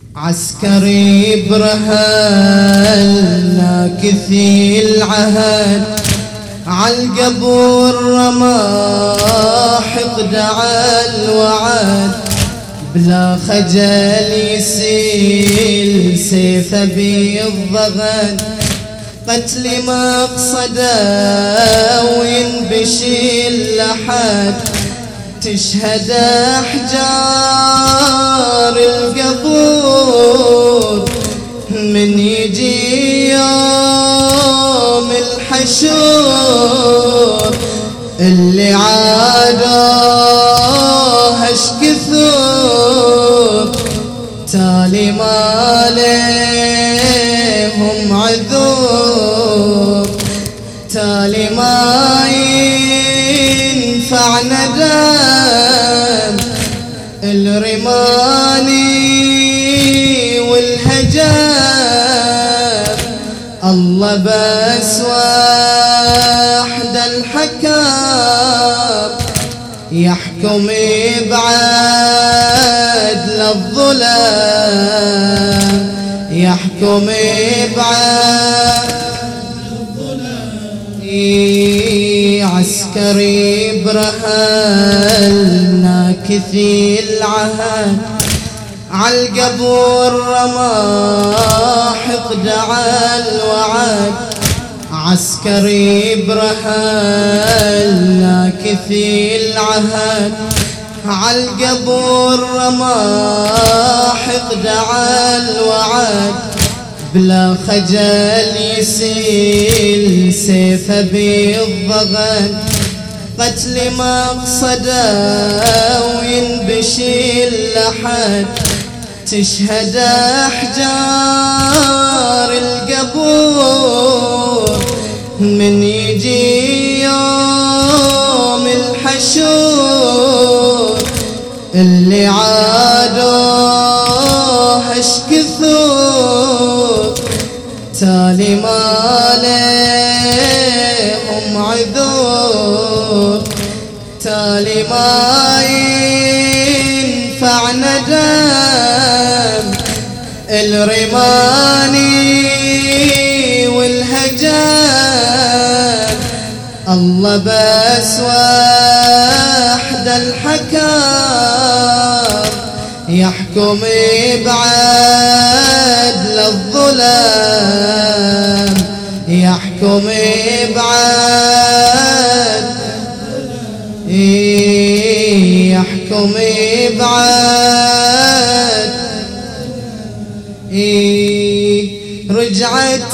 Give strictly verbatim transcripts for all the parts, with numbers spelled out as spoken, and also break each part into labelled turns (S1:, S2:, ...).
S1: عسكري برهان ناكثي العهد عالقبور رماح قدع الوعد بلا خجل يسيل سيفه بالضغن قتل مقصده وينبشي اللحد تشهد أحجار القبور من يجي يوم الحشور اللي عادوه اشكثور تالي ما ليهم عذور تالي ما ينفع ندم الرماني والهجر الله بس واحد الحكم يحكم بعدل الظلم يحكم بعدل الظلم عسكري برهان ناكثي العهد عالقبور رماح قدع الوعد عسكري برهان ناكثي العهد عالقبور رماح قدع الوعد بلا خجل يسيل سيفه بالضغن قتل مقصده وينبشي اللحد تشهد أحجار القبور من يجي يوم الحشور اللي عادوه اشكثور تالي ما ليهم عذور تالي ما ينفع ندم الرماني والهجر الله بس واحد الحكم يحكم بعدل الظلم يحكم بعدل يحكم بعدل رجعت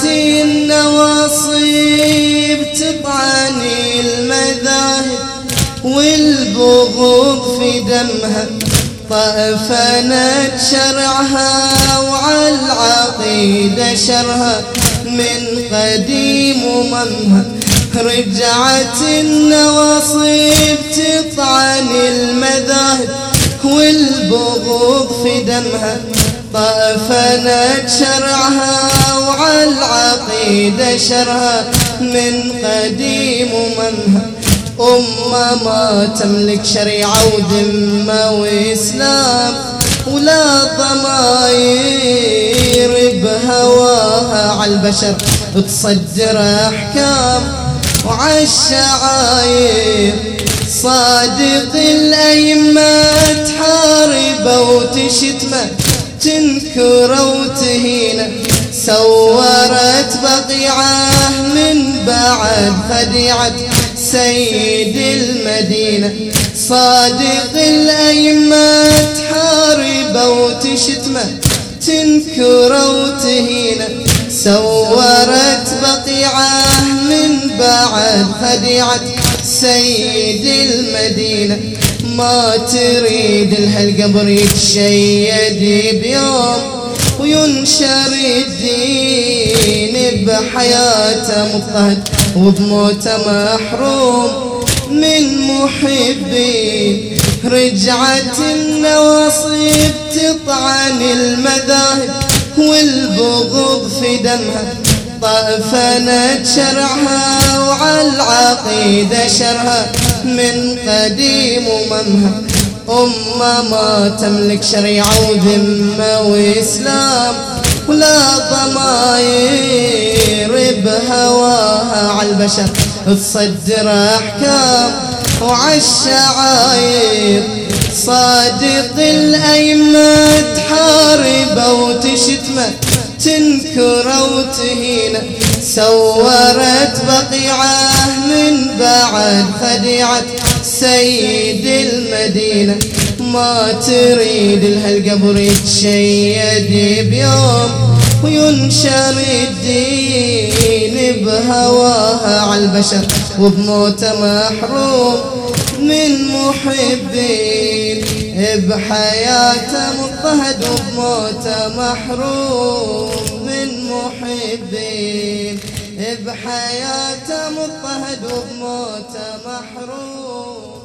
S1: النواصيب تطعني المذاهب والبغض في دمها طأفنت شرعها وعالعقيدة شرها من قديم وممها رجعت النواصيب تطعني المذاهب والبغض في دمها طأفنت شرعها وعالعقيدة شرها من قديم وممها أمة ما تملك شريعة وذمة وإسلام ولا ضماير بهواها عالبشر تصدر أحكام وعالشعاير صادق الأئمة تحاربه وتشتمه تنكره وتهينه سورت بقيعه من بعد خديعة سيد المدينة صادق الأئمة تحاربه وتشتمه تنكره وتهينه سورت بقيعه من بعد خديعة سيد المدينة ما تريد الهالقبر يتشيد بيوم وينشر الدين بحياته مضطهد وبموته محروم من محبين رجعت النواصيب تطعن المذاهب والبغض في دمها طأفنت شرعها وعالعقيدة شرها من قديم وممها أمة ما تملك شريعة وذمة وإسلام، ولا ضماير بهواها عالبشر تصدر أحكام وعالشعاير. صادق الأئمة تحاربه وتشتمه تنكره وتهينه، سورت بقيعه من بعد خديعة سيد المدينة. ما تريد لهالقبر يتشيد بيوم وينشر الدين بهواها عالبشر، وبموته محروم من محبين، بحياته مضطهد وبموته محروم من محبين، بحياته مضطهد وبموته محروم.